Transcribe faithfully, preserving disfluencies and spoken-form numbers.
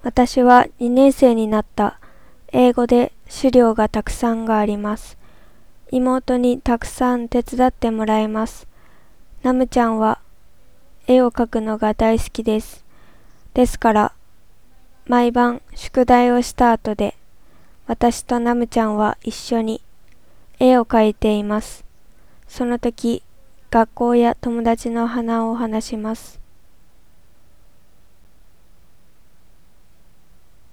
私はにねん生になった。英語で資料がたくさんがあります。妹にたくさん手伝ってもらいます。ナムちゃんは絵を描くのが大好きです。ですから、毎晩宿題をした後で、私とナムちゃんは一緒に絵を描いています。その時、学校や友達の鼻を話します。